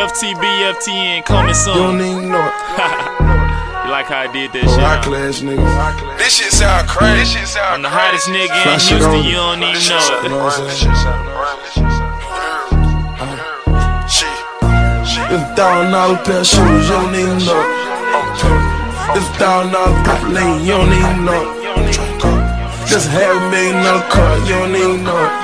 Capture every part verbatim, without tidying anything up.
F T B, F T N coming soon. You don't even know it. You like how I did that shit? Rock class niggas. This shit sound crazy. This shit sound I'm the hottest nigga in Flash it Houston, on. you don't even know it. You know what I'm saying? It's a thousand dollar pair of shoes, you don't even know it. It's a thousand dollar purple lane, you don't even know it. Just half a million dollar car, you don't even know it.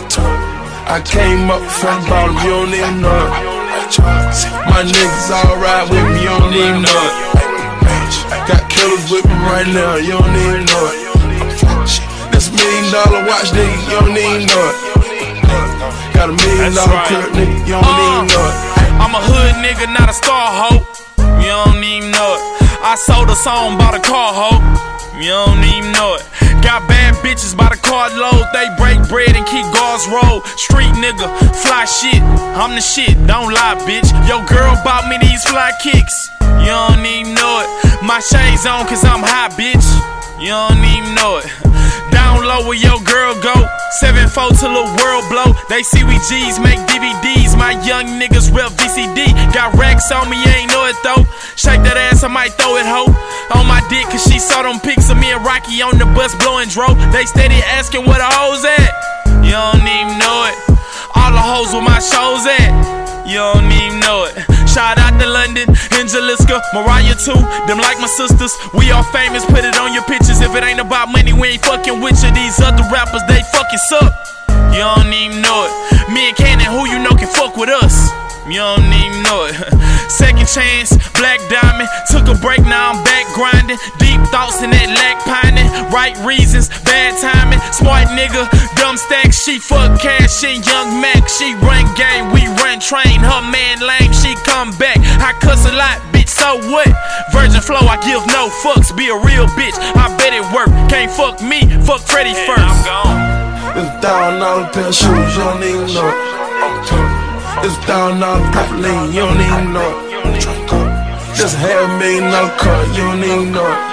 I came up from the bottom, you don't even know it. My niggas all ride with me, you don't even know it. Got killers with me right now, you don't even know it. This million dollar watch, nigga, you don't even know it. Got a million dollar crib, nigga, you don't even know it. I'm a hood nigga, not a star hoe. You don't even know it. I sold a song, bought a car hoe. You don't even know it. Got bad bitches by the carload. They break bread and keep guards roll. Street nigga, fly shit. I'm the shit, don't lie, bitch. Yo girl bought me these fly kicks. You don't even know it. My shades on cause I'm hot, bitch. You don't even know it. Down low where your girl go. seven four till the world blow. They see we G's, make D V Ds. My young niggas rep V C D. Got racks on me, ain't know it though. Shake that ass, I might throw it, ho. On my dick, cause she saw them pics of me and Rocky on the bus blowing dro. They steady asking where the hoes at. You don't even know it. All the hoes where my shows at. You don't even know it. Shout out to London, Angeliska, Mariah too. Them like my sisters. We all famous, put it on your pictures. If it ain't about money, we ain't fucking with you. These other rappers, they fucking suck. You don't even know it. Me and Cannon, who you know can fuck with us. You don't even know it. Second chance, Black Diamond. Took a break, now I'm back grinding. Deep thoughts in that lack pining. Right reasons, bad timing. Smart nigga, dumb stack. She fuck cash and Young Mac. She run game, we run train. Her man lame, she come back. I cuss a lot, bitch, so what? Virgin flow, I give no fucks. Be a real bitch, I bet it work. Can't fuck me, fuck Freddy first. I'm gone. It's a thousand dollar pair of shoes, you don't even know it. It's a thousand dollar purple lane, you don't even know it. Just half a million dollar car, you don't even know it.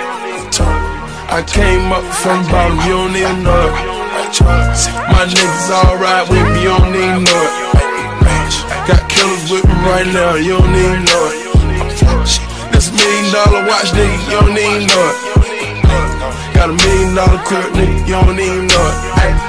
I came up from the bottom, you don't even know it. My niggas all ride with me, you don't even know it. Got killers with me right now, you don't even know it. This million dollar watch, nigga, you don't even know it. Got a million dollar crib, nigga, you don't even know it.